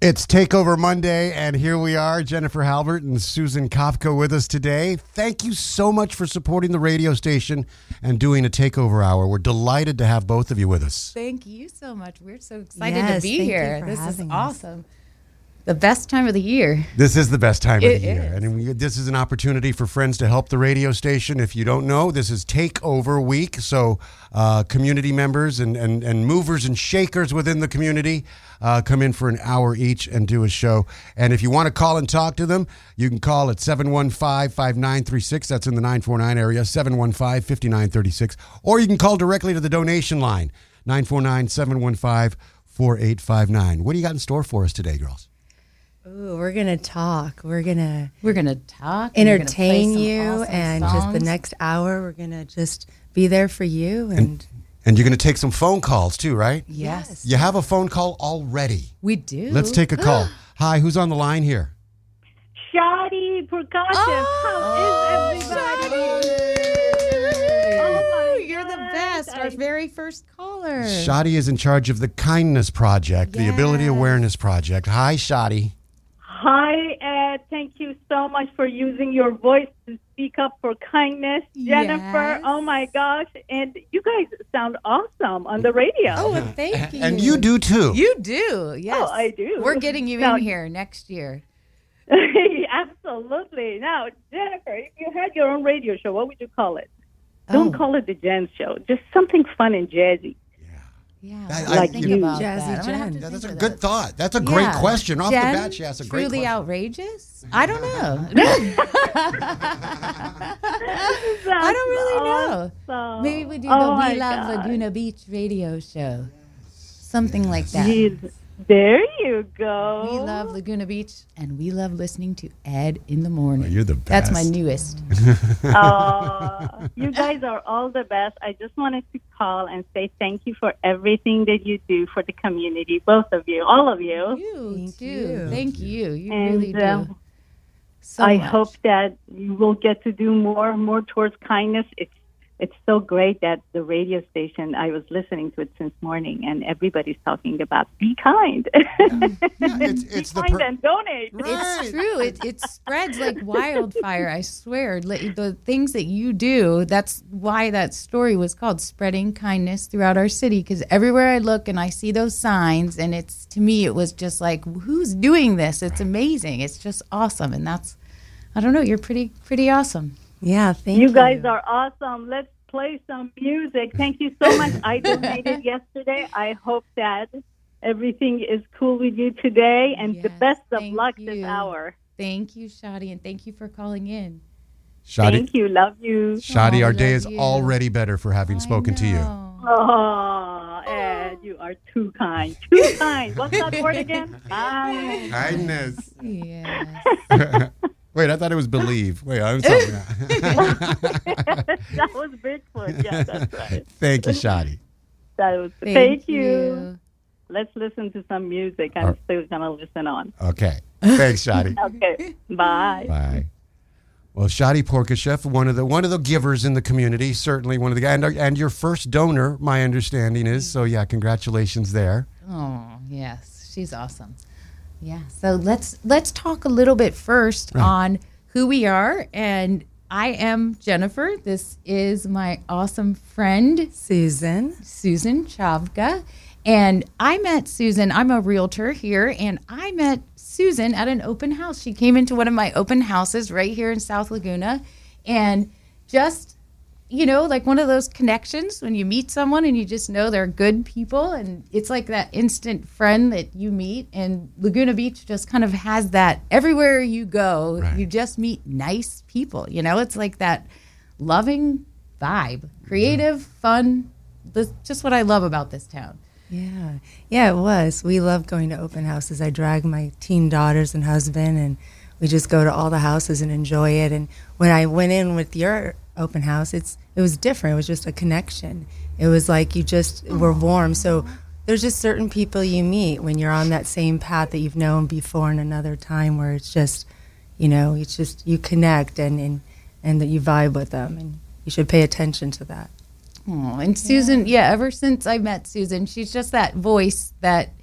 It's Takeover Monday, and here we are, Jennifer Halbert and Susan Kafka with us today. Thank you so much for supporting the radio station and doing a Takeover Hour. We're delighted to have both of you with us. Thank you so much. We're so excited to be here. This is awesome. The best time of the year. This is the best time of the year. Is. And this is an opportunity for friends to help the radio station. If you don't know, this is Takeover Week. So community members and movers and shakers within the community come in for an hour each and do a show. And if you want to call and talk to them, you can call at 715-5936. That's in the 949 area, 715-5936. Or you can call directly to the donation line, 949-715-4859. What do you got in store for us today, girls? Ooh, we're gonna talk. We're gonna talk, entertain you, awesome and songs. just the next hour, we're gonna just be there for you. And you're going to take some phone calls too, right? Yes, You have a phone call already. We do. Let's take a call. Hi, who's on the line here? Shadi Prakash. How is everybody? Oh my You're the God. best. Our very first caller. Shadi is in charge of the Kindness Project, the Ability Awareness Project. Hi, Shadi. Hi, Ed. Thank you so much for using your voice to speak up for kindness. Jennifer, Yes. oh my gosh. And you guys sound awesome on the radio. Oh, well, thank you. And you do too. You do. Yes. Oh, I do. We're getting you Now- in here next year. Absolutely. Now, Jennifer, if you had your own radio show, what would you call it? Don't call it the Jen Show. Just something fun and jazzy. Yeah. I- Like think you- about Jazzy that. I'm gonna have Jen. to Yeah, think that's a of good that. thought. That's a great Yeah. question. Off Jen, the bat, she asked a great truly question. outrageous? I don't know. I don't really know. Awesome. Maybe we do Oh the my We Love God. Laguna Beach radio show. Something like that. Jeez. There you go. We love Laguna Beach, and we love listening to Ed in the morning. Oh, you're the That's my best. newest. You guys are all the best. I just wanted to call and say thank you for everything that you do for the community, both of you, all of you. You Thank too. you. Thank you. You And really do. So I much. hope that you will get to do more towards kindness. It's so great that the radio station, I was listening to it since morning, and everybody's talking about be kind. it's be the kind and donate. It's true. It spreads like wildfire. I swear. The things that you do, that's why that story was called Spreading Kindness Throughout Our City. Because everywhere I look and I see those signs, and it's, to me, it was just like, who's doing this? It's amazing. It's just awesome. And that's, I don't know, you're pretty awesome. yeah. Thank you. You guys are awesome. Let's play some music. Thank you so much. I donated yesterday. I hope that everything is cool with you today, and the Yes, best of thank luck you. this hour. Thank you, Shadi, and thank you for calling in. Shadi, Thank you. Love you. Shadi, Oh, our day love is you. already better for having spoken to you. Oh, Ed, you are too kind. Too kind. What's that word again? Kind. Kindness. Yes. Wait, I thought it was believe. Wait, I'm sorry. That was Bigfoot. Yeah, that's right. Thank you, Shadi. That was. Thank you. Let's listen to some music. I'm still gonna listen on. Okay. Thanks, Shadi. Okay. Bye. Bye. Well, Shadi Porkashev, one of the givers in the community, certainly one of the and your first donor, my understanding is. So yeah, congratulations there. Oh, yes. She's awesome. Yeah. So let's talk a little bit first on who we are. And I am Jennifer. This is my awesome friend, Susan. Susan Chavka. And I met Susan. I'm a realtor here, and I met Susan at an open house. She came into one of my open houses right here in South Laguna, and just, you know, like one of those connections when you meet someone and you just know they're good people, and it's like that instant friend that you meet. And Laguna Beach just kind of has that. Everywhere you go, Right. you just meet nice people. You know, it's like that loving vibe, creative, fun. That's just what I love about this town. Yeah. Yeah, it was. We love going to open houses. I drag my teen daughters and husband, and we just go to all the houses and enjoy it. And when I went in with your open house, it was different. It was just a connection. It was like you just were warm. So there's just certain people you meet when you're on that same path that you've known before in another time, where it's just, you know, it's just you connect and that you vibe with them, and you should pay attention to that. Oh, and Susan, ever since I met Susan, she's just that voice that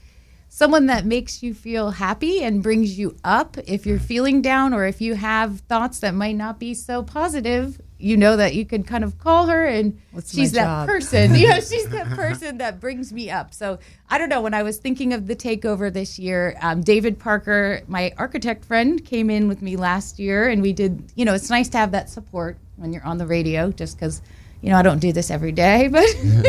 someone that makes you feel happy and brings you up if you're feeling down, or if you have thoughts that might not be so positive. You know that you can kind of call her, and she's that person. She's that person that brings me up. So I don't know. When I was thinking of the takeover this year, David Parker, my architect friend, came in with me last year, and we did. It's nice to have that support when you're on the radio, just because. I don't do this every day, but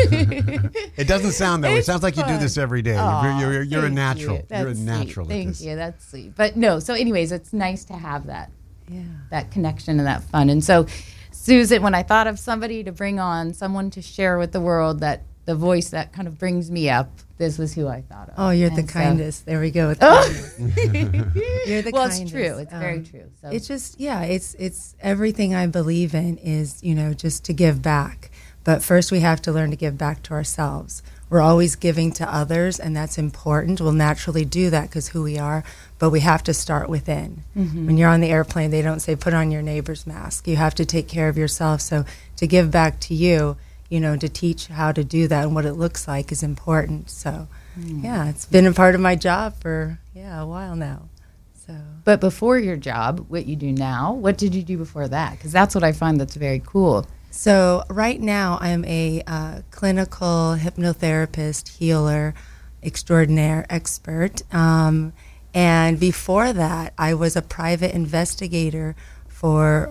it doesn't sound that way. It sounds like fun. You do this every day. You're a natural. You're a natural. Thank you. That's sweet. But no. So, anyways, it's nice to have that connection and that fun. And so, Susan, when I thought of somebody to bring on, someone to share with the world, that the voice that kind of brings me up, this was who I thought of. Oh, you're the kindest. There we go. With kindness. You're the kindest. It's true. It's very true. So. It's just, it's everything I believe in is, just to give back. But first we have to learn to give back to ourselves. We're always giving to others, and that's important. We'll naturally do that because who we are, but we have to start within. Mm-hmm. When you're on the airplane, they don't say put on your neighbor's mask. You have to take care of yourself. So to give back to you, to teach how to do that and what it looks like is important. So, it's been a part of my job for, a while now. So, but before your job, what you do now, what did you do before that? Because that's what I find that's very cool. So right now I'm a clinical hypnotherapist, healer, extraordinaire expert. And before that, I was a private investigator for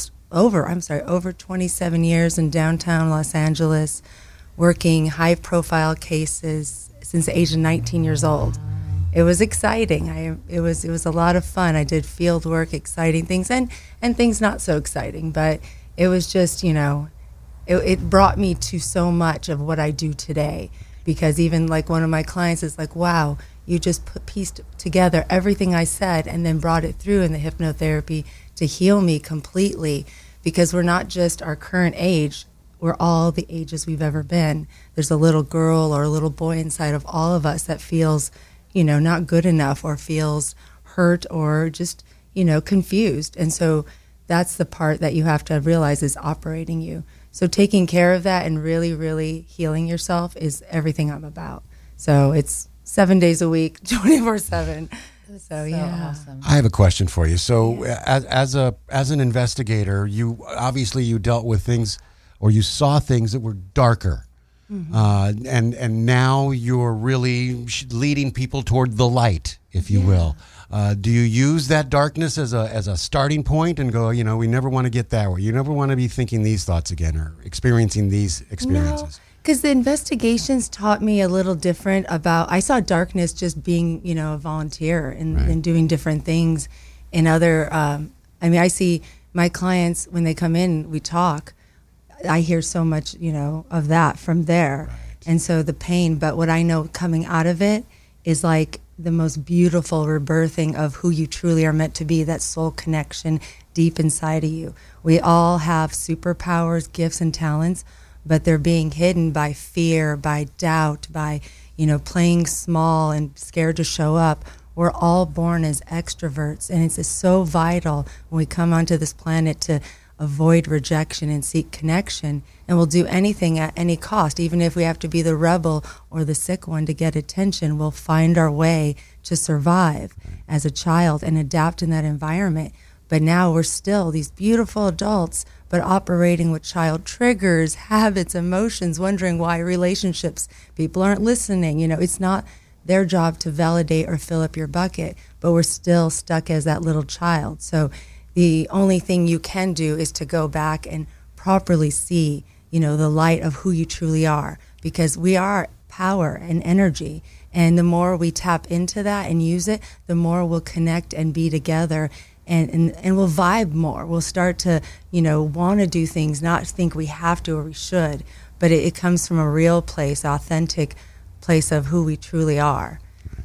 over 27 years in downtown Los Angeles, working high-profile cases since the age of 19 years old. It was exciting. It was a lot of fun. I did field work, exciting things, and things not so exciting. But it was just, it brought me to so much of what I do today. Because even like one of my clients is like, wow, you just pieced together everything I said and then brought it through in the hypnotherapy to heal me completely. Because we're not just our current age, we're all the ages we've ever been. There's a little girl or a little boy inside of all of us that feels, not good enough, or feels hurt, or just, confused. And so that's the part that you have to realize is operating you. So taking care of that and really, really healing yourself is everything I'm about. So it's 7 days a week, 24/7. So awesome. I have a question for you. So as an investigator, you dealt with things, or you saw things that were darker. Mm-hmm. And now you're really leading people toward the light, if you will. Do you use that darkness as a starting point and go, we never want to get that way. You never want to be thinking these thoughts again or experiencing these experiences. No, because the investigations taught me a little different about, I saw darkness just being, a volunteer and doing different things in other, I see my clients, when they come in, we talk, I hear so much, of that from there. Right. And so the pain, but what I know coming out of it is like the most beautiful rebirthing of who you truly are meant to be, that soul connection deep inside of you. We all have superpowers, gifts, and talents, but they're being hidden by fear, by doubt, by, playing small and scared to show up. We're all born as extroverts, and it's so vital when we come onto this planet to avoid rejection and seek connection, and we'll do anything at any cost. Even if we have to be the rebel or the sick one to get attention, we'll find our way to survive as a child and adapt in that environment. But now we're still these beautiful adults, but operating with child triggers, habits, emotions, wondering why relationships, people aren't listening. It's not their job to validate or fill up your bucket, but we're still stuck as that little child. So the only thing you can do is to go back and properly see, the light of who you truly are, because we are power and energy. And the more we tap into that and use it, the more we'll connect and be together, and we'll vibe more. We'll start to, want to do things, not think we have to or we should, but it comes from a real place, authentic place of who we truly are.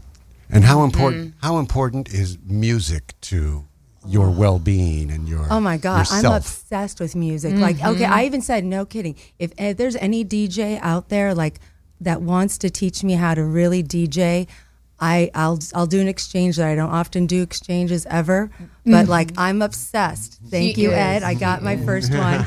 And how important is music to your well-being and your Oh my God, yourself? I'm obsessed with music. Mm-hmm. Like, okay, I even said, no kidding, if there's any DJ out there like that wants to teach me how to really DJ, I'll do an exchange. That I don't often do exchanges ever, but like I'm obsessed. Thank you, Ed. I got my first one.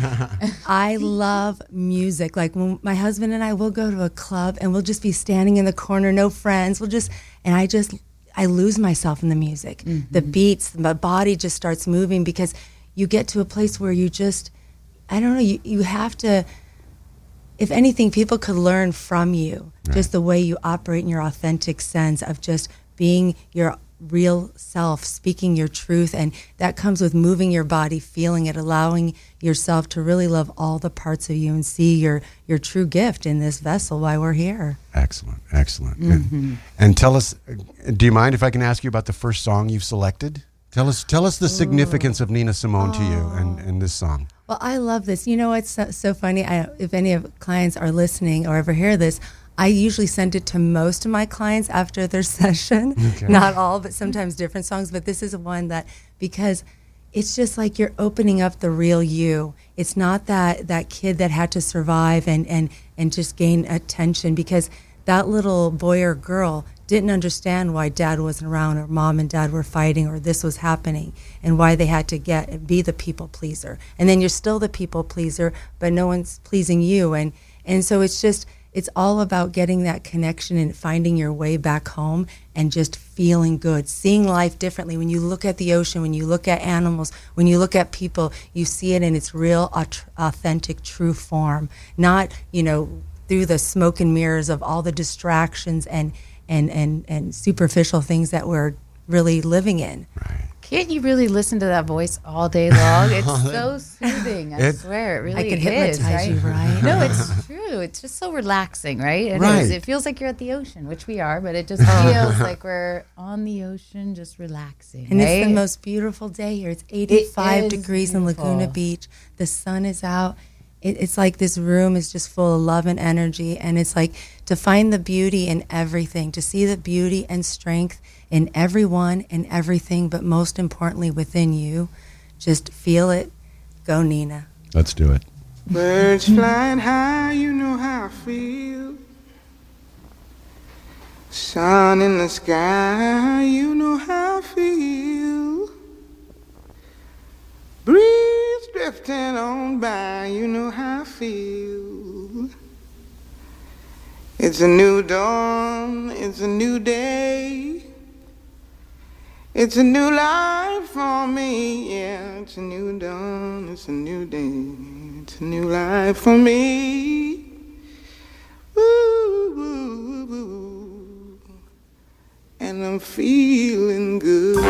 I love music. Like when my husband and I will go to a club and we'll just be standing in the corner, no friends. We'll just, and I lose myself in the music. The beats, my body just starts moving, because you get to a place where you just, I don't know, you have to, if anything, people could learn from you, just the way you operate in your authentic sense of just being your real self, speaking your truth. And that comes with moving your body, feeling it, allowing yourself to really love all the parts of you and see your true gift in this vessel while we're here. Excellent. And tell us, do you mind if I can ask you about the first song you've selected? Tell us the significance of Nina Simone to you and this song. Well, I love this. You know, it's so funny. If any of clients are listening or ever hear this, I usually send it to most of my clients after their session. Okay. Not all, but sometimes different songs. But this is one that, because it's just like you're opening up the real you. It's not that kid that had to survive and just gain attention, because that little boy or girl didn't understand why dad wasn't around, or mom and dad were fighting, or this was happening, and why they had to be the people pleaser. And then you're still the people pleaser, but no one's pleasing you. And so it's all about getting that connection and finding your way back home and just feeling good, seeing life differently. When you look at the ocean, when you look at animals, when you look at people, you see it in its real, authentic, true form, not, through the smoke and mirrors of all the distractions and superficial things that we're really living in. Right. Can't you really listen to that voice all day long? It's so soothing. I swear, it really is. I can hypnotize you, right? No, it's true. It's just so relaxing, right? It feels like you're at the ocean, which we are, but it just feels like we're on the ocean, just relaxing. And it's the most beautiful day here. It's 85 degrees in Laguna Beach. The sun is out. It's like this room is just full of love and energy, and it's like to find the beauty in everything, to see the beauty and strength in everyone and everything, but most importantly within you. Just feel it. Go, Nina. Let's do it. Birds flying high, you know how I feel. Sun in the sky, you know how I feel. Breeze drifting on by, you know how I feel. It's a new dawn, it's a new day. It's a new life for me, yeah. It's a new dawn, it's a new day. It's a new life for me. Ooh, ooh, ooh. And I'm feeling good.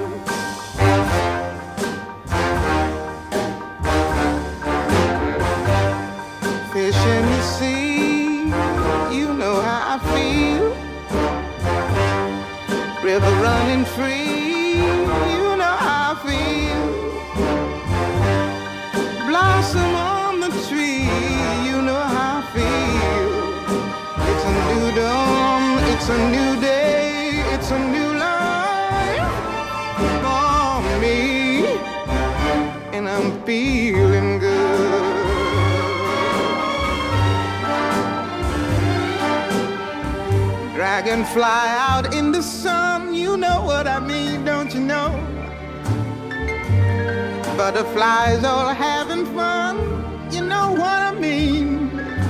Fish in the sea, you know how I feel. River running free, you know how I feel. Blossom on the tree, you know how I feel. It's a new dawn, it's a new day, it's a new life for me, and I'm feeling good. Dragonfly out in the sun, you know what I mean, don't you know? Butterflies all having fun, you know what I mean.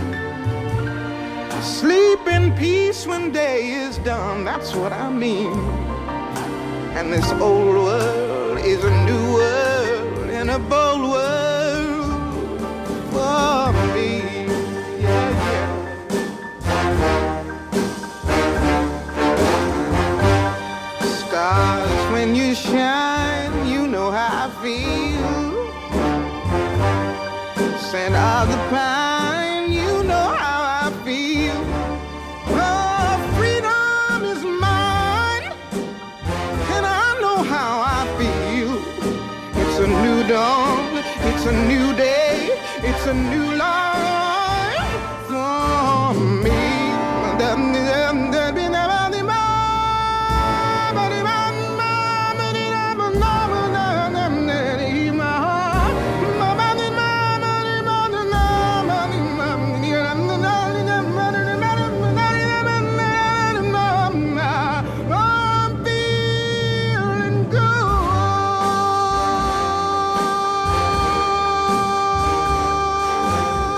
Sleep in peace when day is done, that's what I mean. And this old world is a new world and a bold world for me. Yeah, yeah. Stars, when you shine, you know how I feel. Scent of the pine, you know how I feel. Oh, freedom is mine, and I know how I feel. It's a new dawn, it's a new day, it's a new life for me.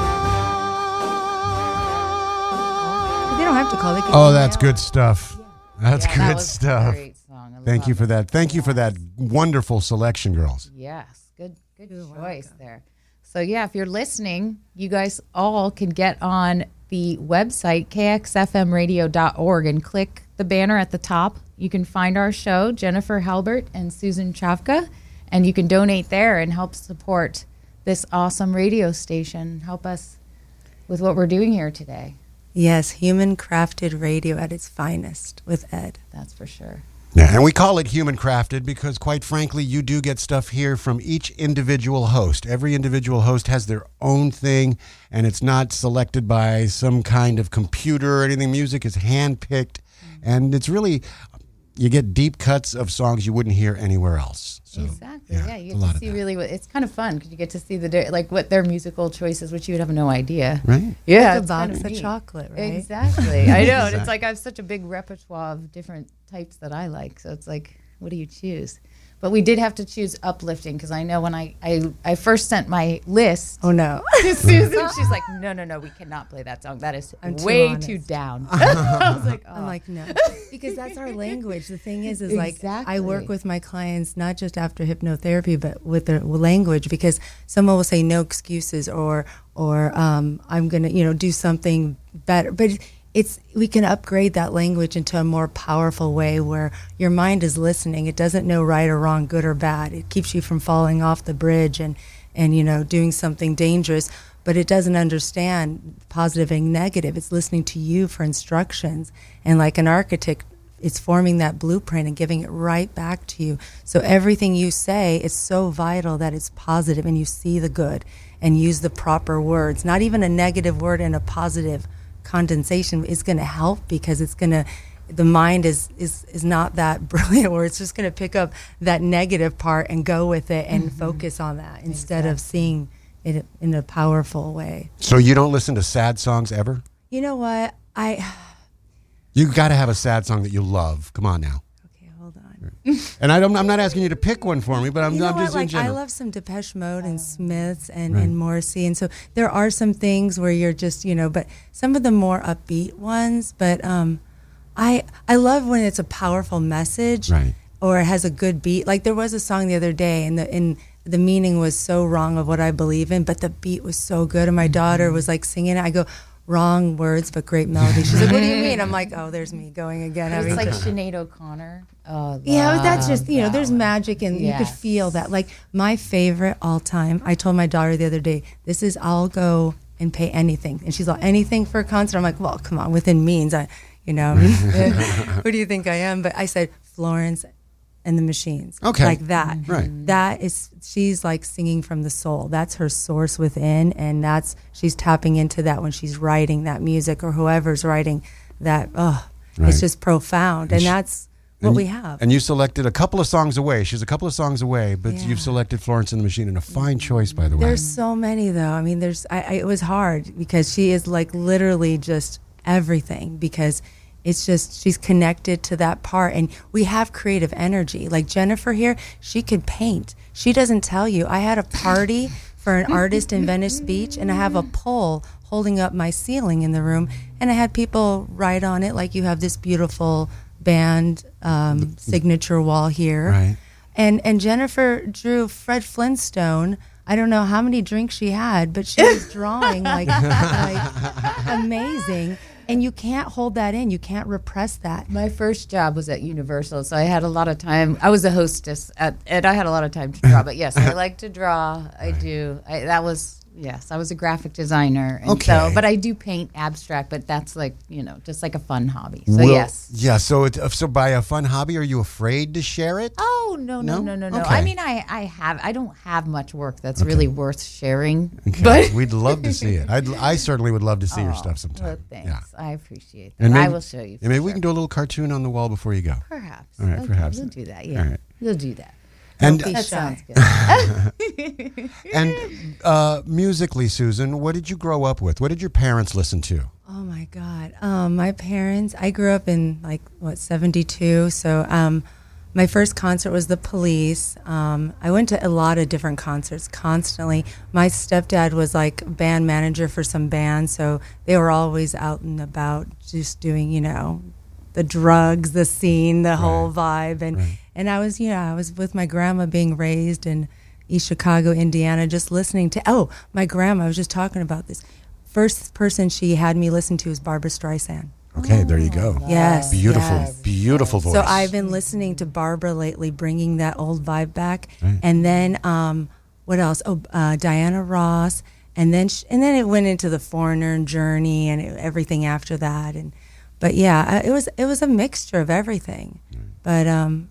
Oh, that's good stuff. That's Yeah, good that was stuff. A great song. I Thank love you for it. that. Thank you for that wonderful selection, girls. Yes, good You're choice welcome. there. So yeah, if you're listening, you guys all can get on the website kxfmradio.org and click the banner at the top. You can find our show, Jennifer Halbert and Susan Chavka, and you can donate there and help support this awesome radio station. Help us with what we're doing here today. Yes, human crafted radio at its finest with Ed. That's for sure. Yeah, and we call it human crafted because, quite frankly, you do get stuff here from each individual host. Every individual host has their own thing, and it's not selected by some kind of computer or anything. Music is handpicked, and it's really, you get deep cuts of songs you wouldn't hear anywhere else. So, Exactly. Yeah, you it's a get lot to of see that. really what it's kind of fun because you get to see like what their musical choices, which you would have no idea. Right? Yeah, Like a it's kind box of neat. chocolate, right? Exactly. I know. And it's like I have such a big repertoire of different types that I like. So it's like, what do you choose? But we did have to choose uplifting because I know when I first sent my list Oh no. to Susan, she's like, no, we cannot play that song. That is I'm too way honest. too down. I was like, oh. I'm like, no, because that's our language. The thing is like, I work Exactly. with my clients not just after hypnotherapy, but with their language. Because someone will say no excuses, or I'm gonna, do something better. But we can upgrade that language into a more powerful way where your mind is listening. It doesn't know right or wrong, good or bad. It keeps you from falling off the bridge and doing something dangerous. But it doesn't understand positive and negative. It's listening to you for instructions. And like an architect, it's forming that blueprint and giving it right back to you. So everything you say is so vital that it's positive and you see the good and use the proper words. Not even a negative word and a positive condensation is going to help because it's going to, the mind is not that brilliant where it's just going to pick up that negative part and go with it and focus on that instead of seeing it in a powerful way. So you don't listen to sad songs ever? You know what? You got to have a sad song that you love. Come on now. Okay, hold on. And I'm not asking you to pick one for me, but I'm You know just what? in I general. love some Depeche Mode and Smiths and, Right. and Morrissey, and so there are some things where you're just but some of the more upbeat ones. But I love when it's a powerful message, Right. or it has a good beat. Like there was a song the other day, and the meaning was so wrong of what I believe in, but the beat was so good, and my daughter was like singing it. I go, wrong words but great melody. She's like, what do you mean? I'm like, oh, there's me going again. It's having like to- Sinead O'Connor. Oh, Yeah, that's just, love there's that one. magic and you could Yes. feel that. Like my favorite all time, I told my daughter the other day, I'll go and pay anything. And she's like, anything for a concert? I'm like, well, come on, within means. Who do you think I am? But I said, Florence and the Machines. Okay. Like that. Right. That is, she's like singing from the soul. That's her source within. And she's tapping into that when she's writing that music or whoever's writing that. Oh, Right. it's just profound. And that's what we have. And you selected a couple of songs away. She's a couple of songs away, but Yeah. you've selected Florence and the Machine, and a fine choice, by the way. There's so many though. I mean, it was hard because she is like literally just everything because it's just, she's connected to that part and we have creative energy. Like Jennifer here, she could paint. She doesn't tell you. I had a party for an artist in Venice Beach and I have a pole holding up my ceiling in the room and I had people write on it like you have this beautiful band signature wall here. Right. And Jennifer drew Fred Flintstone. I don't know how many drinks she had, but she was drawing like amazing. And you can't hold that in. You can't repress that. My first job was at Universal, so I had a lot of time. I was a hostess, and I had a lot of time to draw. But yes, I like to draw. I do. I was a graphic designer. And Okay. but I do paint abstract, but that's like, just like a fun hobby. So yes. Yeah, so by a fun hobby, are you afraid to share it? Oh, no. Okay. I mean, I don't have much work that's really worth sharing. Okay. But We'd love to see it. I certainly would love to see your stuff sometime. well, thanks. Yeah. I appreciate that. And maybe, I will show you. And maybe for we sure. can do a little cartoon on the wall before you go. Perhaps. All right, Okay, perhaps. We'll do that. Yeah. All right. We'll do that. And Don't be That shy. sounds good. and musically, Susan, what did you grow up with? What did your parents listen to? Oh my God. My parents, I grew up in 72. So my first concert was The Police. I went to a lot of different concerts constantly. My stepdad was like band manager for some bands. So they were always out and about just doing, the drugs, the scene, the whole vibe. And I was, I was with my grandma being raised in East Chicago, Indiana, just listening to, my grandma, I was just talking about this. First person she had me listen to was Barbra Streisand. Okay, there you go. Yes. Beautiful voice. So I've been listening to Barbara lately, bringing that old vibe back. Right. And then, what else? Diana Ross. And then it went into the Foreigner and Journey and everything after that. But it was a mixture of everything. But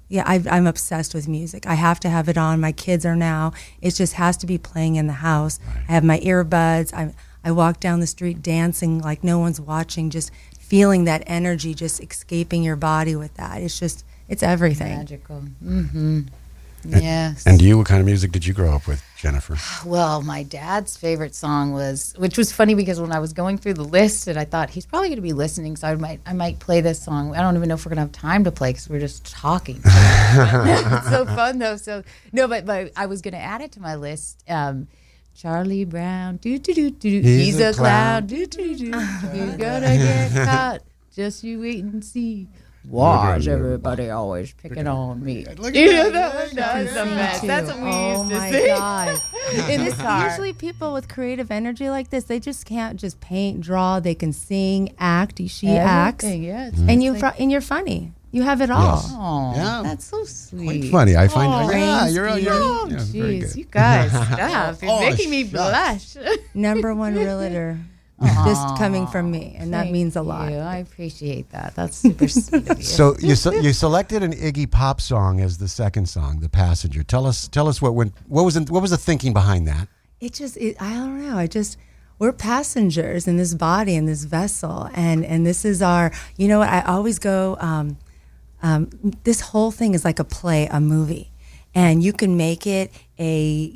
I'm obsessed with music. I have to have it on. My kids are now. It just has to be playing in the house. Right. I have my earbuds. I walk down the street dancing like no one's watching, just feeling that energy, just escaping your body with that. It's everything. Magical. Mm-hmm. Yes. And you, what kind of music did you grow up with, Jennifer? Well, my dad's favorite song which was funny because when I was going through the list, and I thought he's probably going to be listening, so I might play this song. I don't even know if we're going to have time to play because we're just talking. It's so fun though. So no, but I was going to add it to my list. Charlie Brown, he's a clown, You're gonna get caught. Just you wait and see. Watch everybody always picking on me. That was a mess. That's what we used to sing. God. Usually people with creative energy like this, they just can't just paint, draw. They can sing, act. She acts, and you're funny. You have it all. Yes. Oh, yeah. That's so sweet. Quite funny. I find you're very good. You guys, stop. You're making me blush. Number one realtor. Just coming from me, and that means a lot. I appreciate that. That's super sweet of you. So you selected an Iggy Pop song as the second song, "The Passenger." Tell us what was the thinking behind that? I don't know. We're passengers in this body, in this vessel, and this is our. You know what? I always go. This whole thing is like a play, a movie. And you can make it a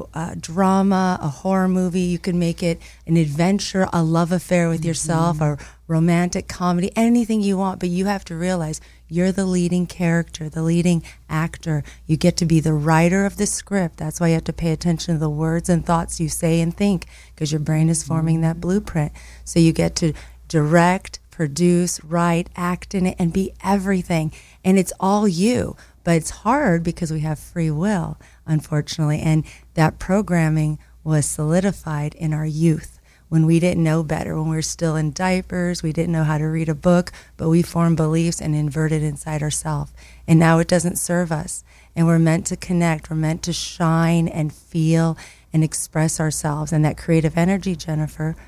drama, a horror movie. You can make it an adventure, a love affair with yourself, a romantic comedy, anything you want. But you have to realize you're the leading character, the leading actor. You get to be the writer of the script. That's why you have to pay attention to the words and thoughts you say and think, because your brain is forming that blueprint. So you get to direct, produce, write, act in it, and be everything. And it's all you. But it's hard because we have free will, unfortunately. And that programming was solidified in our youth when we didn't know better, when we were still in diapers, we didn't know how to read a book, but we formed beliefs and inverted inside ourselves. And now it doesn't serve us. And we're meant to connect. We're meant to shine and feel and express ourselves. And that creative energy, Jennifer.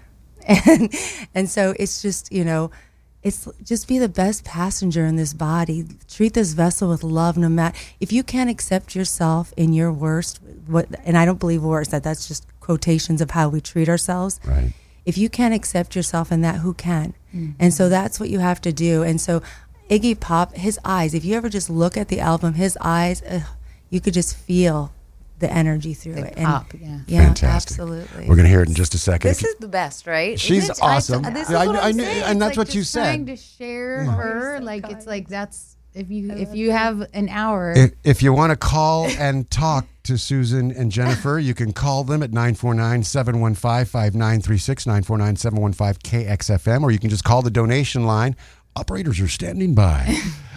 And so it's just, it's just be the best passenger in this body. Treat this vessel with love, no matter if you can't accept yourself in your worst. And I don't believe worst. That's just quotations of how we treat ourselves. Right. If you can't accept yourself in that, who can? Mm-hmm. And so that's what you have to do. And so Iggy Pop, his eyes. If you ever just look at the album, his eyes, you could just feel the energy through it. Pop, yeah, fantastic. Absolutely. We're going to hear it in just a second. This is the best, right? She's awesome. This is what I'm saying. And that's like what you said. Trying to share her, it's like that's if you have an hour. If you want to call and talk to Susan and Jennifer, you can call them at 949-715-5936, 949-715-KXFM, or you can just call the donation line. Operators are standing by.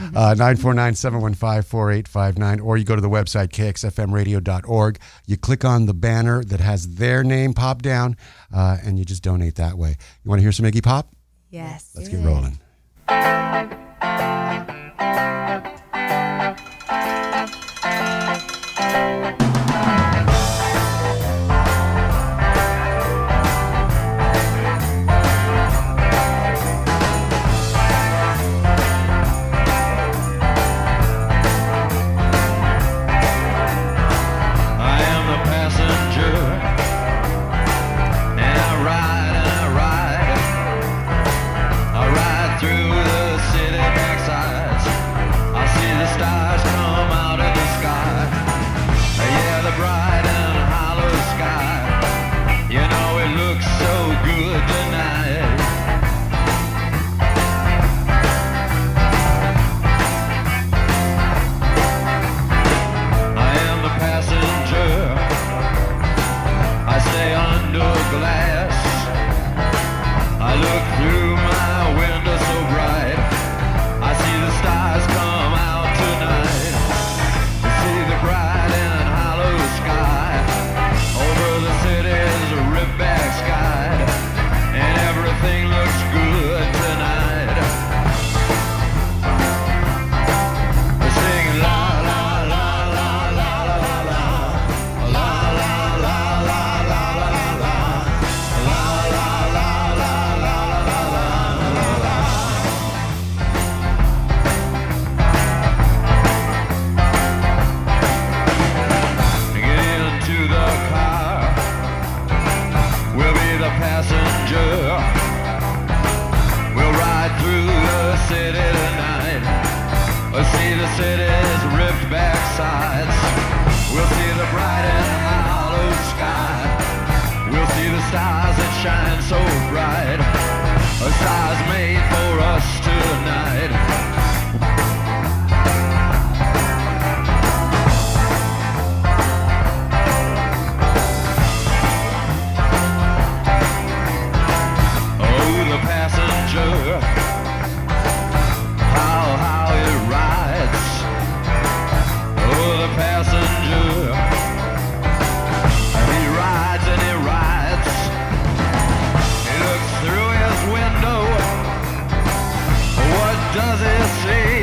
949-715-4859, or you go to the website kxfmradio.org. You click on the banner that has their name pop down, and you just donate that way. You want to hear some Iggy Pop? Yes. Let's get rolling. I ride through the city. shine so bright. A star's made for us tonight. Oh, the passenger, how it rides. Oh, the passenger, he rides and he rides. He looks through his window. What does he see?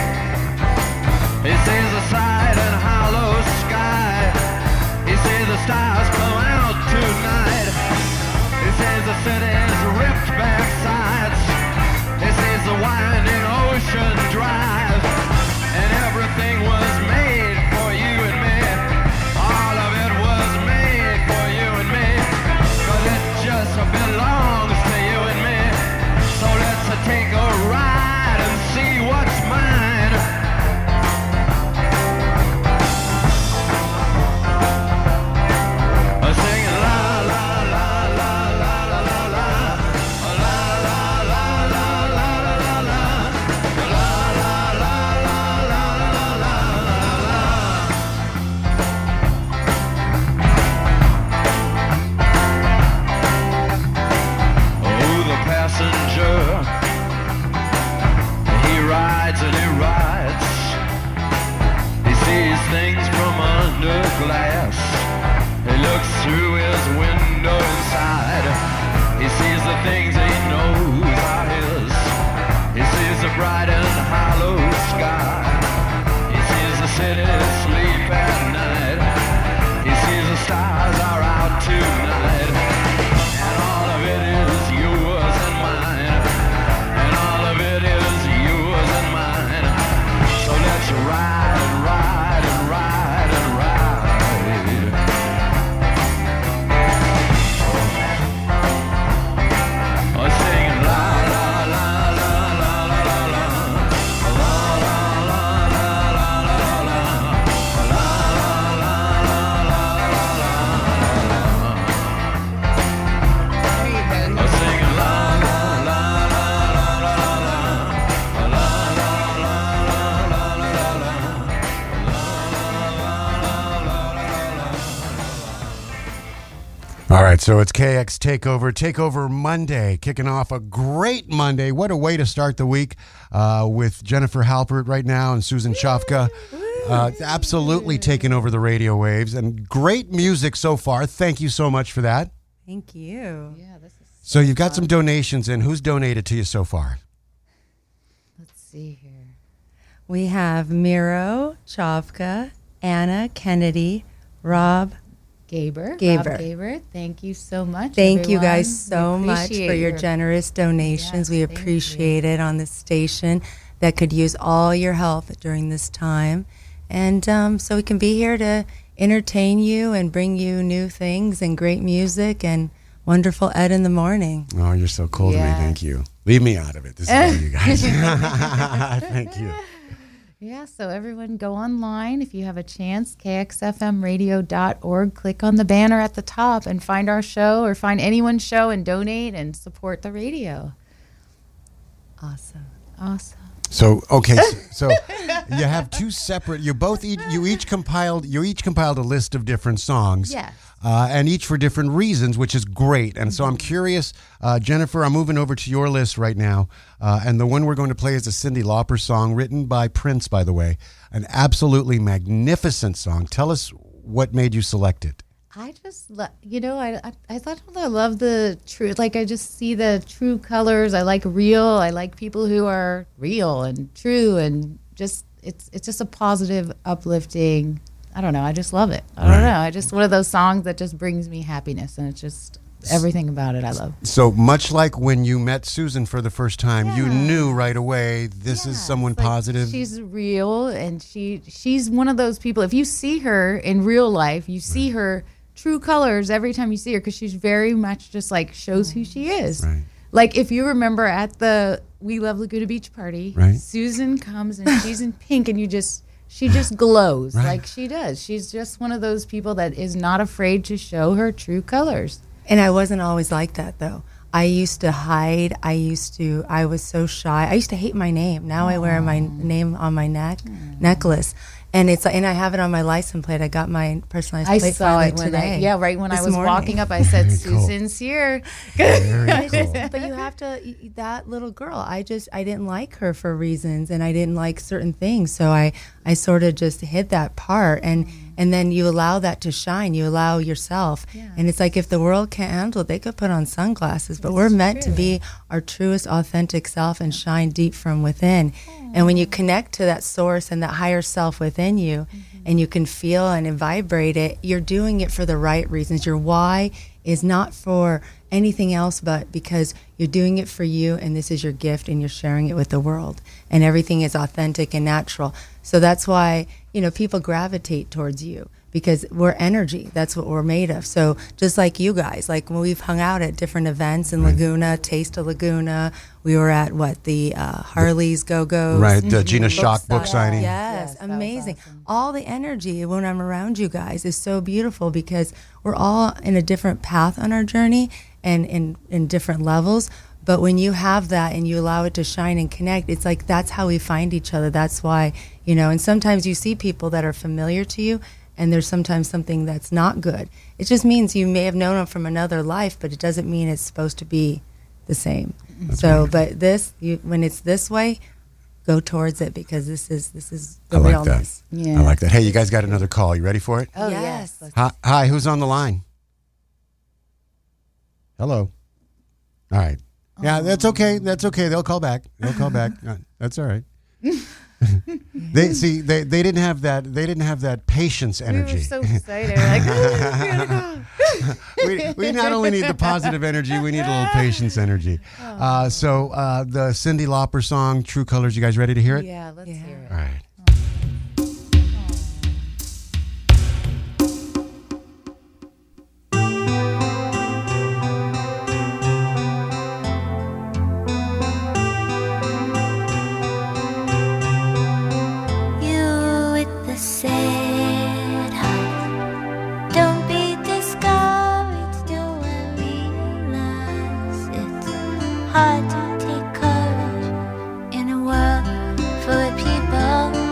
He sees the side and hollow sky. He sees the stars come out tonight. He sees the city's ripped back sides. He sees the winding ocean drive. And everything was made for you and me. All of it was made for you and me. 'Cause it just belongs to you and me. So let's take a ride and see what's mine. Singing la la la la la la la la. La la la la la la la. La la la la la la la la. Oh, the passenger, he rides and he rides. He sees things from under glass. He looks through his window inside. He sees the things he knows are his. He sees the bright and hollow sky. He sees the city sleep at night. He sees the stars are out tonight. And all of it is yours and mine. And all of it is yours and mine. So let's ride and ride and ride and ride. Oh, singing la la la la la la la la. La la la la la la la. La la la la la la la. Oh, singing la la la la la la la. La la la la la la la. All right, so it's KX Takeover Monday, kicking off a great Monday. What a way to start the week with Jennifer Halpert right now and Susan Chofka. Absolutely taking over the radio waves, and great music so far. Thank you so much for that. Thank you. Yeah, this is So you've got some donations in. Who's donated to you so far? let's see here. We have Miro, Chavka, Anna, Kennedy, Rob. Gaber. Rob Gaber. Gaber. Thank you so much. Thank you everyone. guys so We much for appreciate your generous donations. Yes, we thank appreciate it on this station that could use all your help during this time. And so we can be here to entertain you and bring you new things and great music and wonderful Ed in the morning. Oh, you're so cool to me. Yes. Thank you. Leave me out of it. This is all you guys. Thank you. Yeah, so everyone go online if you have a chance, kxfmradio.org. Click on the banner at the top and find our show or find anyone's show and donate and support the radio. Awesome. Awesome. So okay, so you have two separate. You each compiled a list of different songs. Yes. And each for different reasons, which is great. And so I'm curious, Jennifer, I'm moving over to your list right now. And the one we're going to play is a Cyndi Lauper song written by Prince, by the way. An absolutely magnificent song. Tell us what made you select it. I just, I thought I love the true, like I just see the true colors. I like real. I like people who are real and true and just, it's just a positive, uplifting, I don't know. I just love it. I don't know. I just, one of those songs that just brings me happiness, and it's just everything about it I love. So much like when you met Susan for the first time, you knew right away this is someone like positive. She's real, and she's one of those people. If you see her in real life, you see her true colors every time you see her, because she's very much just like shows who she is. Right. Like if you remember at the We Love Laguna Beach party, Right. Susan comes and she's in pink, and she just glows Right. like she does. She's just one of those people that is not afraid to show her true colors. And I wasn't always like that, though. I used to hide. I was so shy. I used to hate my name. Now I wear my name on my necklace. And and I have it on my license plate. I got my personalized I plate saw it today. right when I this was morning. walking up, I said, Very cool. Susan's here. Very cool. But you have to, that little girl, I didn't like her for reasons, and I didn't like certain things. So I sort of just hid that part, and then you allow that to shine. You allow yourself. Yeah. And it's like if the world can't handle it, they could put on sunglasses, but we're meant to be our truest, authentic self and shine deep from within. And when you connect to that source and that higher self within you, and you can feel and vibrate it, you're doing it for the right reasons. Your why is not for anything else but because you're doing it for you, and this is your gift, and you're sharing it with the world. And everything is authentic and natural. So that's why, people gravitate towards you, because we're energy. That's what we're made of. So just like you guys, like when we've hung out at different events in Laguna, Taste of Laguna, we were at the Harley's Go-Go's. Right, the Gina Schock book signing. Yes, that was amazing. awesome. All the energy when I'm around you guys is so beautiful, because we're all in a different path on our journey and in different levels. But when you have that and you allow it to shine and connect, it's like that's how we find each other. That's why, and sometimes you see people that are familiar to you, and there's sometimes something that's not good. It just means you may have known them from another life, but it doesn't mean it's supposed to be the same. But when it's this way, go towards it, because this is the I like realness. that. Yeah. I like that. Hey, you guys got another call. You ready for it? Oh, Yes. yes. Hi, who's on the line? Hello. All right. Yeah, that's okay. That's okay. They'll call back. That's all right. They didn't have that. They didn't have that patience energy. We were so excited. We're like, oh, we're gonna go. we not only need the positive energy, we need a little patience energy. So the Cyndi Lauper song, True Colors, you guys ready to hear it? Yeah, let's hear it. All right. You with the sad heart, don't be discouraged. Do I realize it's hard to take courage in a world full of people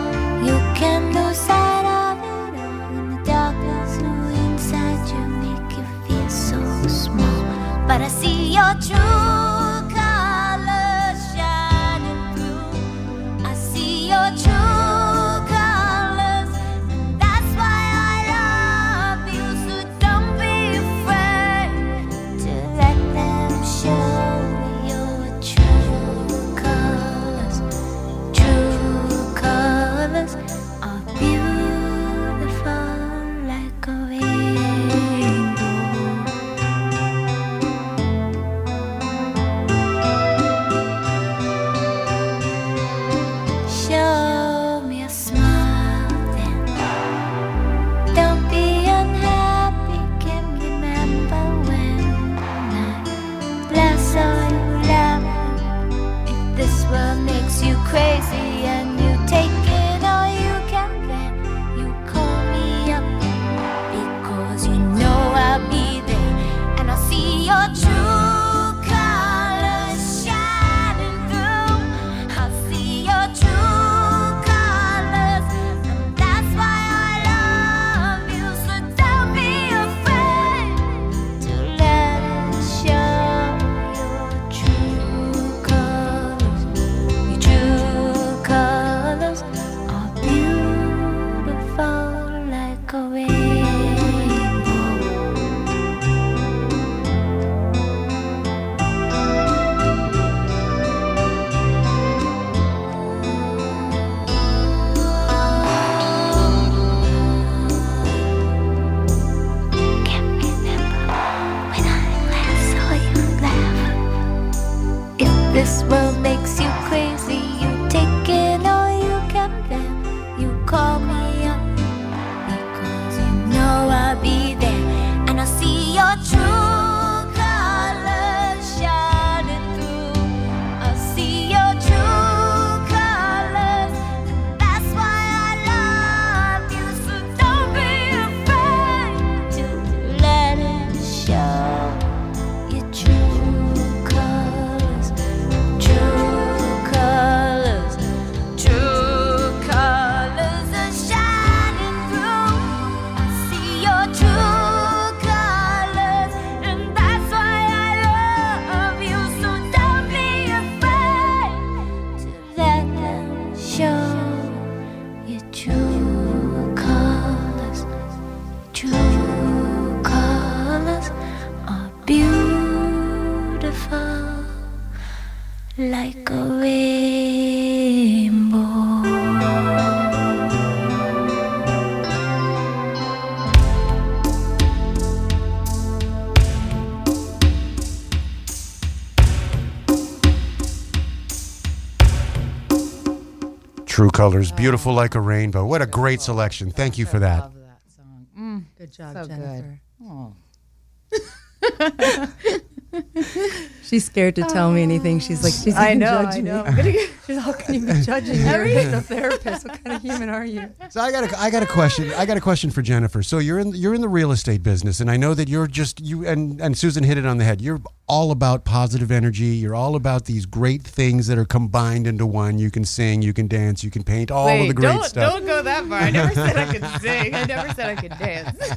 True Colors, Beautiful Like a Rainbow. What a great selection. Thank you for I that. love that song. Good job, So Jennifer. good. Oh. She's scared to tell me anything. She's like, she's I gonna know, judge I me. know. I'm gonna get- She's how can you be judging me? You're a hypnotherapist. What kind of human are you? So I got a question. I got a question for Jennifer. So you're in the real estate business, and I know that you're just and Susan hit it on the head. You're all about positive energy. You're all about these great things that are combined into one. You can sing, you can dance, you can paint, all of the great stuff. Don't go that far. I never said I could sing. I never said I could dance.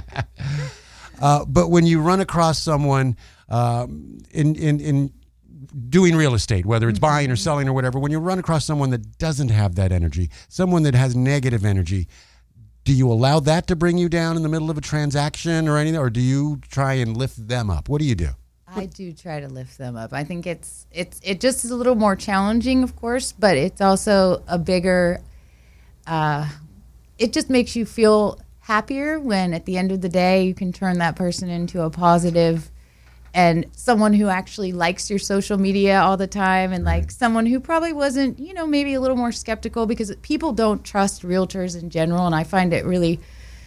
But when you run across someone in doing real estate, whether it's buying or selling or whatever, when you run across someone that doesn't have that energy, someone that has negative energy, do you allow that to bring you down in the middle of a transaction or anything, or do you try and lift them up? What do you do? I do try to lift them up. I think it just is a little more challenging, of course, but it's also a bigger. It just makes you feel happier when, at the end of the day, you can turn that person into a positive and someone who actually likes your social media all the time, and like someone who probably wasn't, maybe a little more skeptical, because people don't trust realtors in general, and I find it really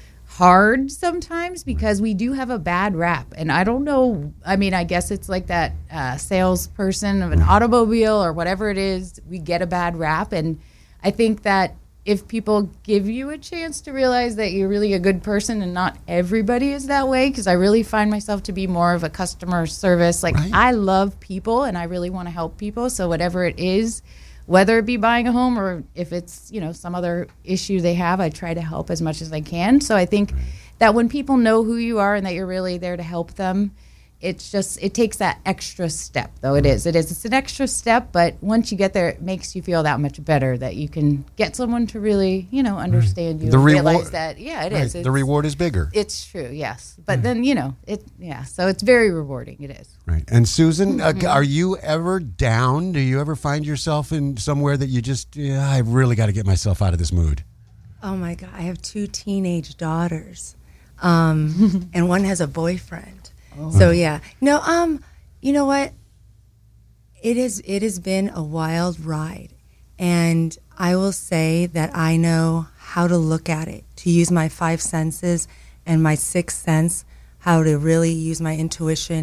hard sometimes because we do have a bad rap. And I don't know, I mean, I guess it's like that salesperson of an automobile or whatever it is, we get a bad rap. And I think that if people give you a chance to realize that you're really a good person, and not everybody is that way, because I really find myself to be more of a customer service. Like, I love people and I really want to help people. So whatever it is, whether it be buying a home or if it's, some other issue they have, I try to help as much as I can. So I think that when people know who you are and that you're really there to help them, it takes that extra step, though. It's an extra step, but once you get there, it makes you feel that much better that you can get someone to really, understand you and realize that, it is. The reward is bigger. It's true, yes. But then, so it's very rewarding. It is. Right. And Susan, are you ever down? Do you ever find yourself in somewhere that you just, I really got to get myself out of this mood? Oh my God, I have 2 teenage daughters, and one has a boyfriend. So yeah, no, you know what? It has been a wild ride, and I will say that I know how to look at it, to use my 5 senses and my 6th sense, how to really use my intuition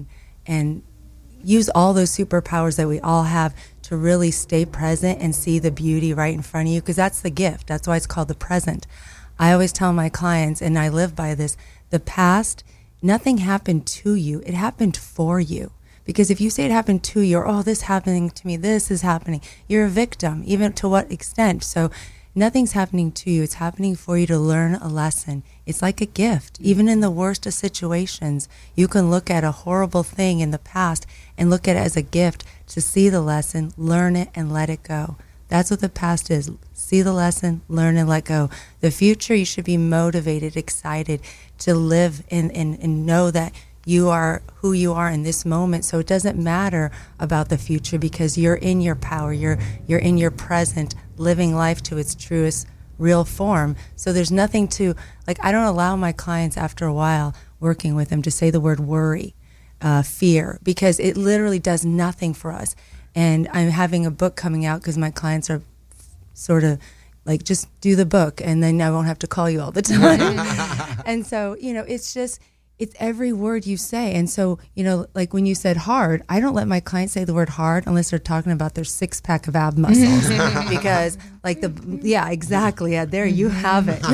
and use all those superpowers that we all have to really stay present and see the beauty right in front of you, because that's the gift. That's why it's called the present. I always tell my clients, and I live by this, the past, nothing happened to you. It happened for you. Because if you say it happened to you, or, oh, this happening to me, this is happening, you're a victim, even to what extent? So nothing's happening to you. It's happening for you to learn a lesson. It's like a gift. Even in the worst of situations, you can look at a horrible thing in the past and look at it as a gift to see the lesson, learn it, and let it go. That's what the past is. See the lesson, learn, and let go. The future, you should be motivated, excited to live and know that you are who you are in this moment. So it doesn't matter about the future, because you're in your power. You're in your present, living life to its truest, real form. So there's nothing to, like, I don't allow my clients after a while working with them to say the word worry, fear, because it literally does nothing for us. And I'm having a book coming out because my clients are sort of like, just do the book and then I won't have to call you all the time. And so, it's every word you say. And so, like when you said hard, I don't let my clients say the word hard unless they're talking about their 6-pack of ab muscles. Because exactly. Yeah, there you have it.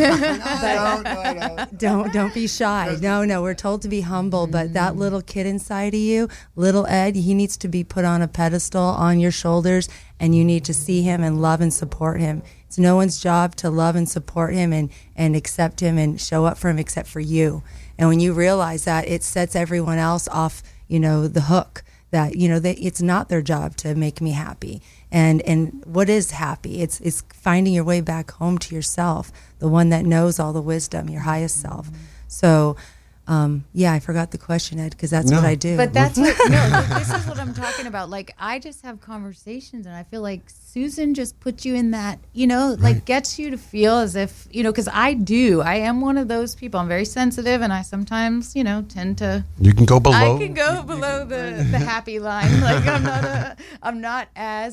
But don't be shy. No, we're told to be humble, but that little kid inside of you, little Ed, he needs to be put on a pedestal on your shoulders, and you need to see him and love and support him. It's no one's job to love and support him and accept him and show up for him except for you. And when you realize that, it sets everyone else off, the hook that, it's not their job to make me happy. And what is happy? It's finding your way back home to yourself, the one that knows all the wisdom, your highest self. So, I forgot the question, Ed, because that's what I do. But that's this is what I'm talking about. Like, I just have conversations, and I feel like Susan just puts you in that, gets you to feel as if, because I am one of those people. I'm very sensitive, and I sometimes, tend to. You can go below. I can go below the happy line. Like, I'm not as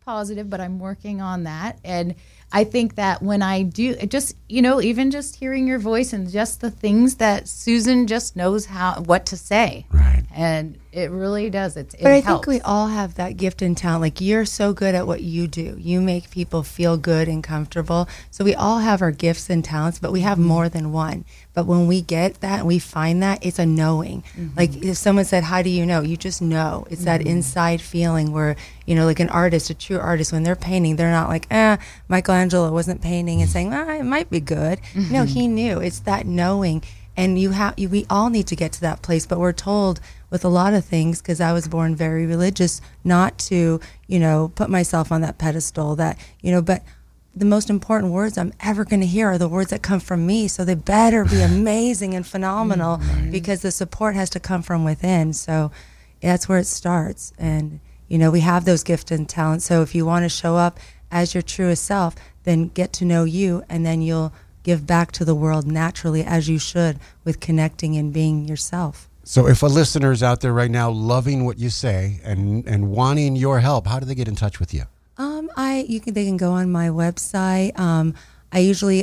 positive, but I'm working on that. And I think that when I do, just, even just hearing your voice and just the things that Susan just knows what to say. Right. And it really does. But I think we all have that gift and talent. Like, you're so good at what you do. You make people feel good and comfortable. So we all have our gifts and talents, but we have more than one. But when we get that and we find that, it's a knowing. Like, if someone said, how do you know? You just know. It's that inside feeling where, like an artist, a true artist, when they're painting, they're not like, Michelangelo wasn't painting and saying, it might be good. No, he knew. It's that knowing. And we all need to get to that place, but we're told with a lot of things, because I was born very religious, not to, put myself on that pedestal, but the most important words I'm ever going to hear are the words that come from me. So they better be amazing and phenomenal, because the support has to come from within. So that's where it starts. And, we have those gifts and talents. So if you want to show up as your truest self, then get to know you, and then you'll give back to the world naturally, as you should, with connecting and being yourself. So if a listener is out there right now loving what you say and wanting your help, how do they get in touch with you? They can go on my website. I usually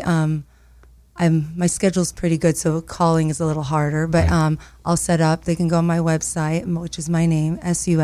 my schedule's pretty good, so calling is a little harder. But I'll set up. They can go on my website, which is my name,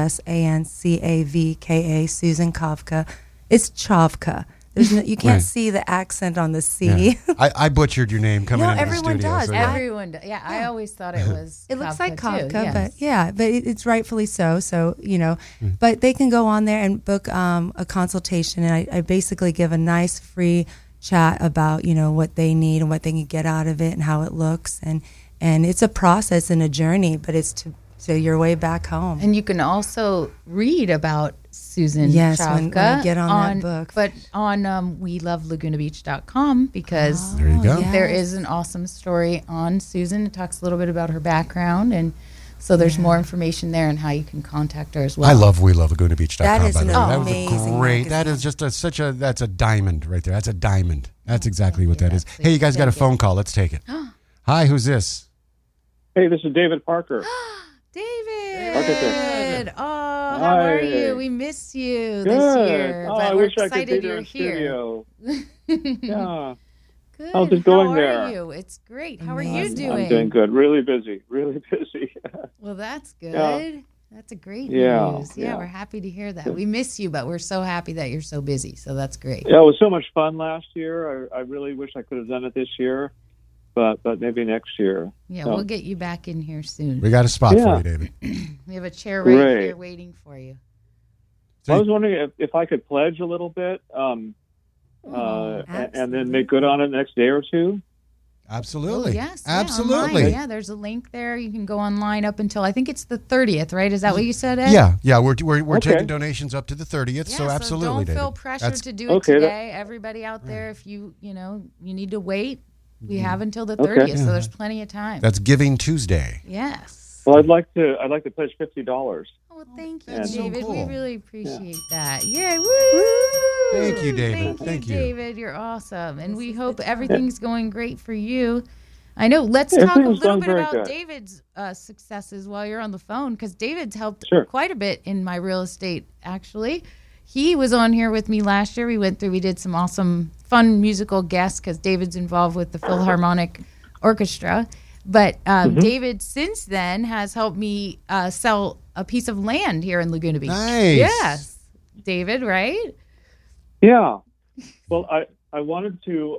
SusanCavka, Susan Kavka. It's Chavka. You can't see the accent on the C. Yeah. I butchered your name coming into the everyone studio. does. So Everyone does. Yeah, I always thought it was It looks Kafka like Kafka, too, yes. but it's rightfully so. So, but they can go on there and book a consultation, and I basically give a nice free chat about, what they need and what they can get out of it and how it looks. And it's a process and a journey, but it's to your way back home. And you can also read about Susan Yes, Chavka when I get on that book. But on WeLoveLagunaBeach.com, because There you go. there is an awesome story on Susan. It talks a little bit about her background, and so there's more information there on how you can contact her as well. I love WeLoveLagunaBeach.com. That is by the way. an That was amazing great. That magazine. is just that's a diamond right there. That's a diamond. That's exactly what that is. Hey, you guys got a phone call. Let's take it. Hi, who's this? Hey, this is David Parker. David! Architect. Oh, how are Hi. you? We miss you Good. this year. Oh, but I we're wish I could be excited there you're in here. studio. Yeah. Good. How's it going How there? are you? It's great. How are you Amazing. doing? I'm doing good. Really busy. Really busy. Well, that's good. Yeah. That's a great Yeah, news. Yeah, yeah. we're happy to hear that. We miss you, but we're so happy that you're so busy. So that's great. Yeah, it was so much fun last year. I really wish I could have done it this year, but maybe next year. Yeah, So- we'll get you back in here soon. We got a spot for Yeah. you, David. We have a chair right Great. here waiting for you. I was wondering if I could pledge a little bit, and then make good on it the next day or two. Absolutely. Oh, yes. Absolutely. Yeah, there's a link there. You can go online up until, I think it's the 30th, right? Is that what you said, Ed? Yeah. We're Okay. taking donations up to the 30th. Yeah, so absolutely, don't feel David. pressured That's- to do it Okay, today. Everybody out there, if you need to wait, we have until the 30th, so there's plenty of time. That's Giving Tuesday. Yes. Well, I'd like to pledge $50. Oh, well, thank you, That's so David. cool. We really appreciate that. Yeah, woo! Thank you, David. Thank you, you. David. You're awesome, and we hope everything's going great for you. I know. Let's talk a Everything's little going bit very about good. David's successes while you're on the phone, because David's helped Sure. quite a bit in my real estate. Actually, he was on here with me last year. We did some awesome, fun musical guests because David's involved with the Philharmonic Orchestra. But David, since then, has helped me sell a piece of land here in Laguna Beach. Nice. Yes, David, right? Yeah. Well, I wanted to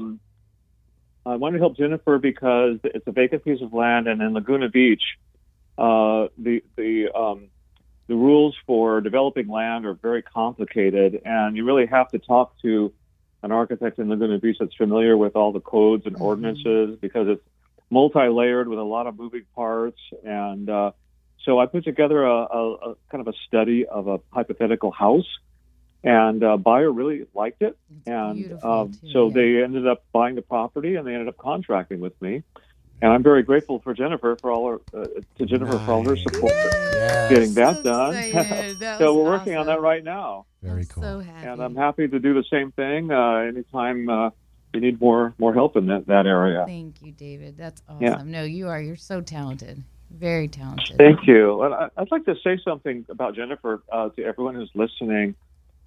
help Jennifer because it's a vacant piece of land, and in Laguna Beach, the rules for developing land are very complicated, and you really have to talk to an architect in Laguna Beach that's familiar with all the codes and ordinances, because it's multi-layered with a lot of moving parts. And so I put together a kind of a study of a hypothetical house, and buyer really liked it. And beautiful, too, so yeah. they ended up buying the property, and they ended up contracting with me. And I'm very grateful for Jennifer for all her for all her support getting that So done. excited. That So was we're working on awesome. that right now, Very I'm cool. so happy. and I'm happy to do the same thing anytime you need more help in that area. Thank you, David. That's awesome. Yeah. No, you're so talented. Very talented. Thank you. Well, I'd like to say something about Jennifer to everyone who's listening.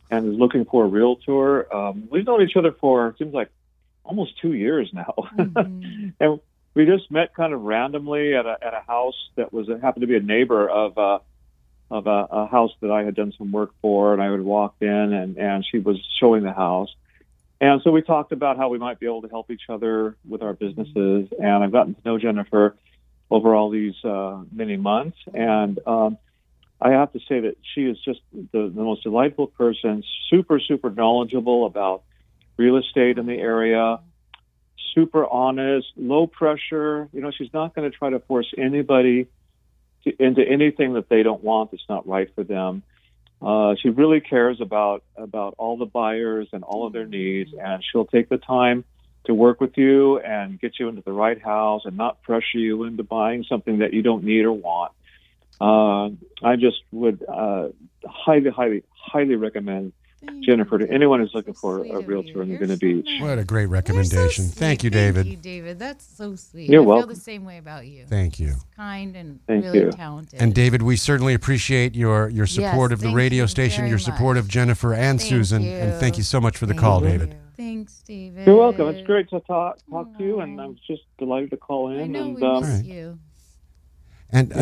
and is looking for a realtor. We've known each other for, it seems like, almost 2 years now. And we just met kind of randomly at a house that happened to be a neighbor of a house that I had done some work for, and I would walk in, and she was showing the house. And so we talked about how we might be able to help each other with our businesses, and I've gotten to know Jennifer over all these many months, and I have to say that she is just the most delightful person, super, super knowledgeable about real estate in the area, super honest, low pressure. You know, she's not going to try to force anybody into anything that they don't want that's not right for them. She really cares about all the buyers and all of their needs, and she'll take the time to work with you and get you into the right house and not pressure you into buying something that you don't need or want. I just would highly, highly, highly recommend Jennifer to anyone who's looking for a realtor in Laguna Beach. What a great recommendation. Thank you, David. Thank you, David. That's so sweet. You're I welcome. feel the same way about you. Thank you. Just kind and Thank really you. talented. And David, we certainly appreciate your support of the thank radio you station, very your support much. of Jennifer and Thank Susan, you. and thank you so much for the Thank call, you. David. Thanks, David. You're welcome. It's great to talk to you, and I'm just delighted to call in. I know and we miss Alright. you. And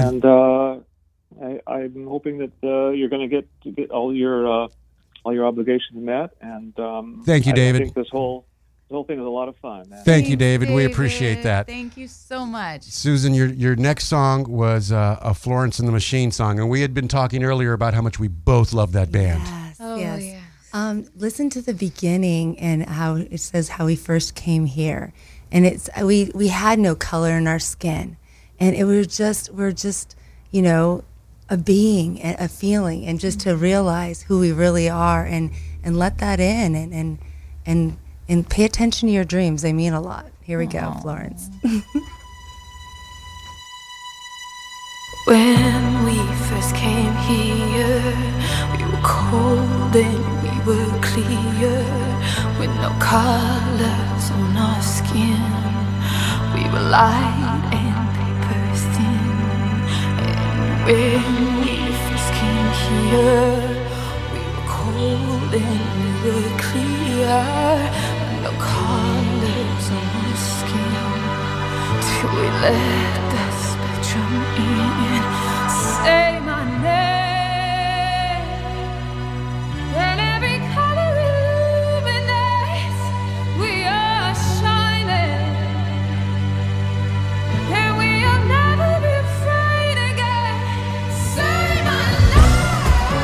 I'm hoping that you're going to get all your obligations met. And Thank you, David. I think this whole thing is a lot of fun. thank you, Thanks, David. We appreciate David. that. Thank you so much. Susan, your next song was a Florence and the Machine song, and we had been talking earlier about how much we both love that band. Yes, Oh, yes. yeah. Listen to the beginning and how it says how we first came here, and it's we had no color in our skin, and we're just you know a being, a feeling, and just to realize who we really are, and let that in, and pay attention to your dreams. They mean a lot. Here we go, Florence. When we first came here, we were cold and we were clear, with no colors on our skin. We were light and paper thin. And when we first came here, we were cold and we were clear, with no colors on our skin. Till we let the spectrum in. Say my name, and every color illuminates. We are shining, and we'll never be afraid again. Say my name,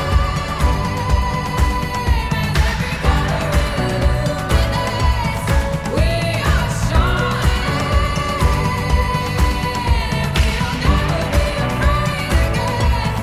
and every color illuminates. We are shining, and we'll never be afraid again.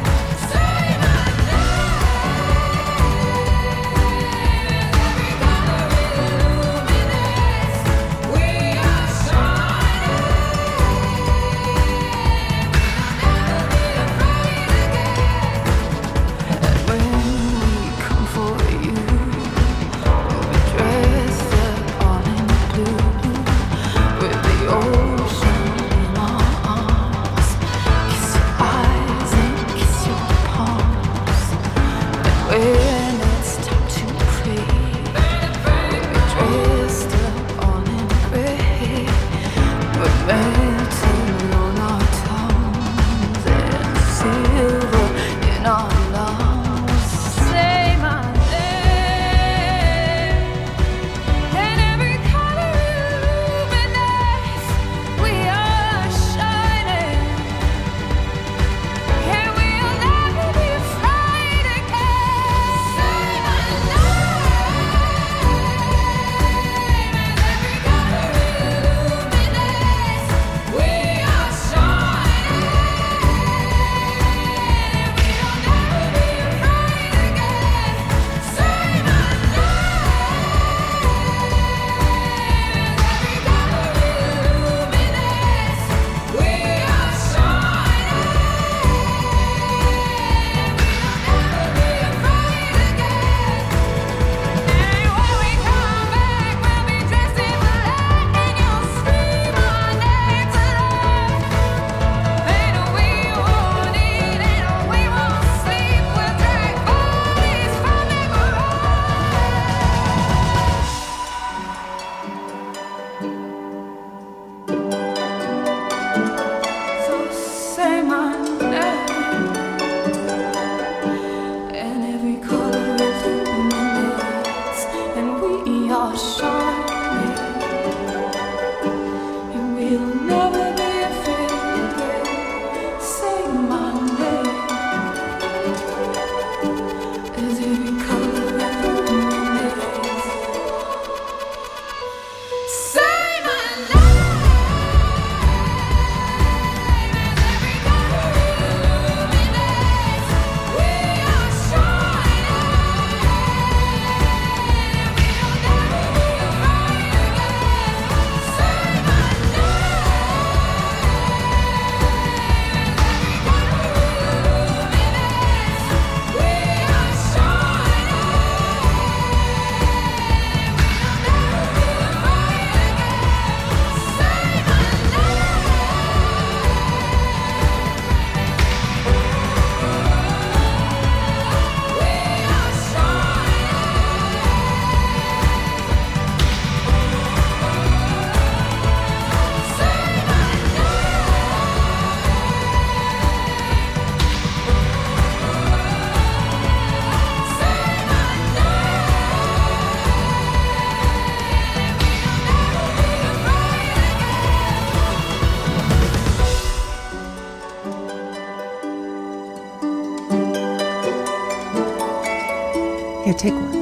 take one.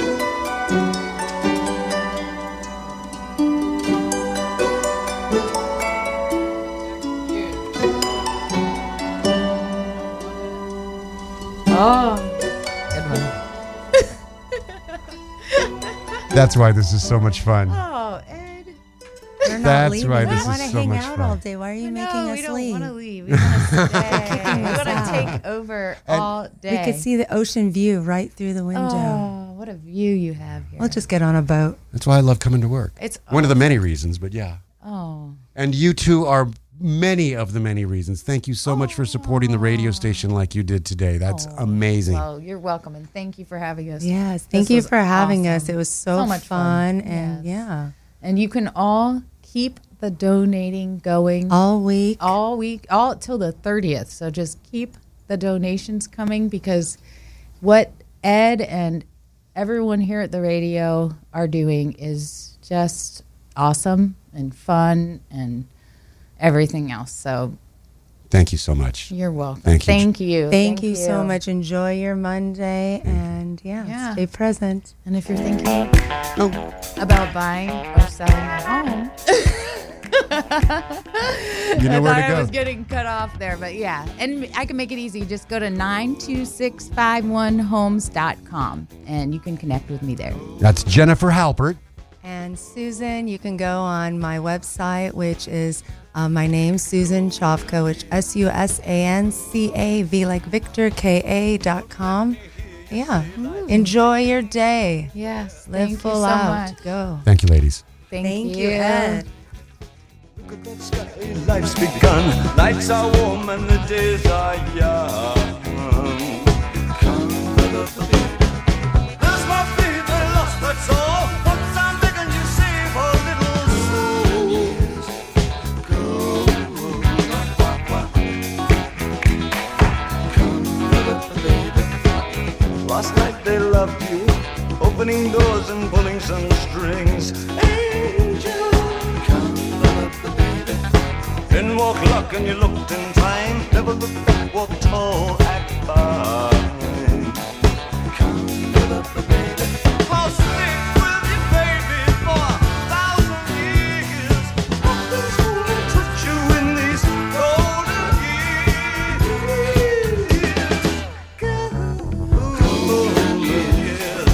Oh, good one. That's why this is so much fun. Oh, Ed. We're not That's leaving. why we this want is to so hang much out fun. all day. Why are you making No, us we don't leave? want to leave. We want to stay. we want to us take over And all day. We could see the ocean view right through the window. Oh, what a view you have here. We'll just get on a boat. That's why I love coming to work. It's one of the many reasons, but yeah. Oh, And you two are many of the many reasons. Thank you so much for supporting the radio station like you did today. That's amazing. well, you're welcome, and thank you for having us. Yes, This thank you was for having us. awesome. It was so much fun. And Yes. yeah, And you can all keep the donating going all week. all till the 30th. So just keep the donations coming, because what Ed and everyone here at the radio are doing is just awesome and fun and everything else. So Thank you so much. you're welcome. Thank you. Thank you. Thank you so much. Enjoy your Monday and Yeah. stay present. And if you're thinking about buying or selling a home, You know I where thought to I go. was getting cut off there, but yeah. And I can make it easy. Just go to 92651homes.com and you can connect with me there. That's Jennifer Halpert. And Susan, you can go on my website, which is my name, Susan Chavka, which SUSANCAV like Victor KA.com. Yeah. Enjoy your day. Yes. Live thank full you so out. much. Go. Thank you, ladies. Thank you, Ed. Look at that sky, life's begun. Nights are warm and the days are young. There's my baby lost, that's all. Once I'm begging you, save a little soul. Last night they loved you, opening doors and pulling some strings. Angel, then walk luck and you looked in time. Never looked back, walk tall, act fine. I'll stick with you, baby, for 1,000 years. Nothing's gonna touch you in these golden years. Golden years.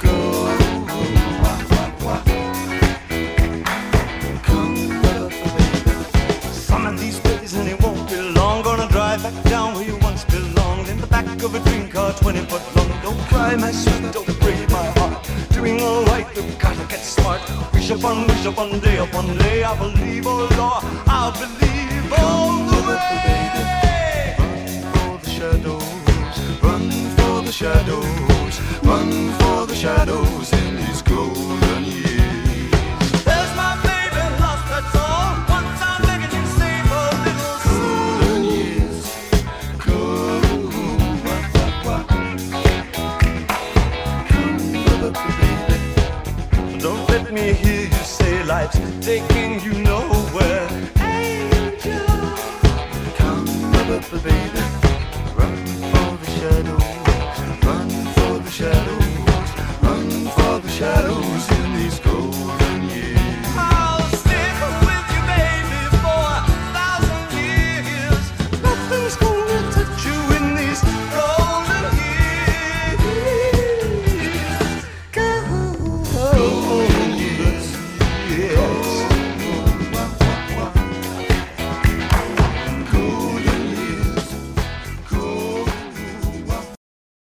Some of these days and it won't be long. Gonna drive back down where you once belonged. In the back of a dream car, 20 foot long. Don't cry, my sweet, don't break my heart. Doing alright, we've gotta get smart. Wish upon day, upon day. I believe, oh Lord, I believe all the way. Run for the shadows, run for the shadows, run for the shadows in these golden years. There's my baby lost, that's all. Once I'm begging you, save a little golden years. Don't let me hear you say life's taking you